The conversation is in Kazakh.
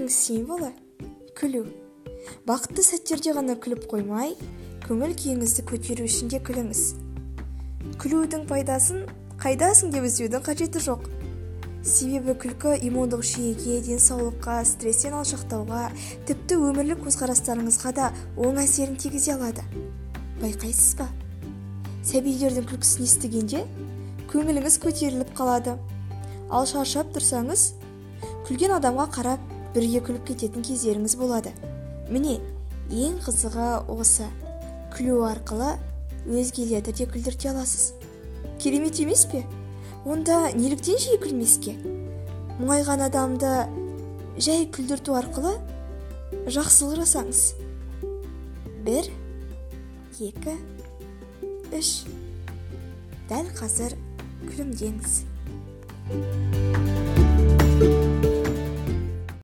символы күлу. Бақытты сәттерде ғана күліп қоймай, көңіл күйіңізді көтеру үшін де күліңіз. Күлудің пайдасын қайдасың деп іздеудің қажеті жоқ. Себебі күлкі иммундық жүйеге, денсаулыққа, стресстен алшақтауға, тіпті өмірлік көзқарастарыңызға да оң әсерін тигізе алады. Байқайсыз ба? Сәбилердің күлкісін естігенде көңіліңіз көтеріліп қалады. Ал шаршап тұрсаңыз, күлген адамға қарап бірге күліп кететін кездеріңіз болады. Міне, ең қызығы осы. Күлу арқылы өзгелерді де күлдірте аласыз. Керемет емес пе? Онда неліктен жиі күлмеске? Мұңайған адамды жай күлдірту арқылы жақсылық жасаңыз. 1, 2, 3. Дәл қазір күлімдеңіз.